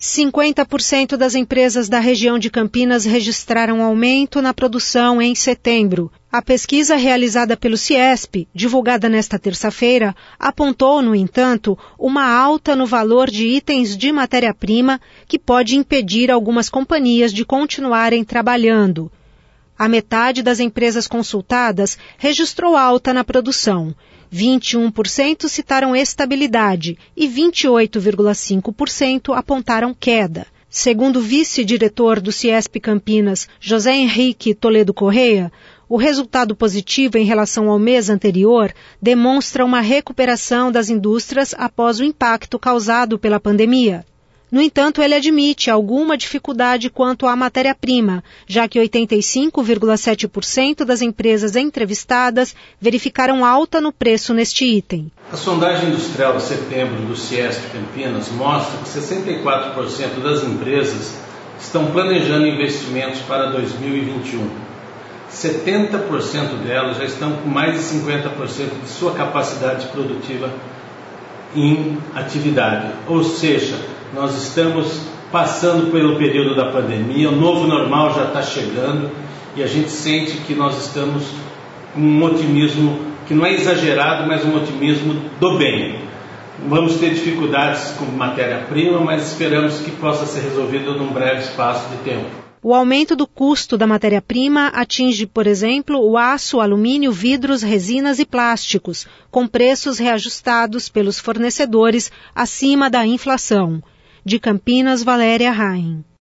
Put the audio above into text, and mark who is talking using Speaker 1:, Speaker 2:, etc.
Speaker 1: 50% das empresas da região de Campinas registraram aumento na produção em setembro. A pesquisa realizada pelo CIESP, divulgada nesta terça-feira, apontou, no entanto, uma alta no valor de itens de matéria-prima que pode impedir algumas companhias de continuarem trabalhando. A metade das empresas consultadas registrou alta na produção. 21% citaram estabilidade e 28,5% apontaram queda. Segundo o vice-diretor do CIESP Campinas, José Henrique Toledo Correia, o resultado positivo em relação ao mês anterior demonstra uma recuperação das indústrias após o impacto causado pela pandemia. No entanto, ele admite alguma dificuldade quanto à matéria-prima, já que 85,7% das empresas entrevistadas verificaram alta no preço neste item.
Speaker 2: A sondagem industrial de setembro do CIESP Campinas mostra que 64% das empresas estão planejando investimentos para 2021. 70% delas já estão com mais de 50% de sua capacidade produtiva em atividade, ou seja, nós estamos passando pelo período da pandemia, o novo normal já está chegando e a gente sente que nós estamos com um otimismo que não é exagerado, mas um otimismo do bem. Vamos ter dificuldades com matéria-prima, mas esperamos que possa ser resolvido num breve espaço de tempo.
Speaker 1: O aumento do custo da matéria-prima atinge, por exemplo, o aço, alumínio, vidros, resinas e plásticos, com preços reajustados pelos fornecedores acima da inflação. De Campinas, Valéria Rain.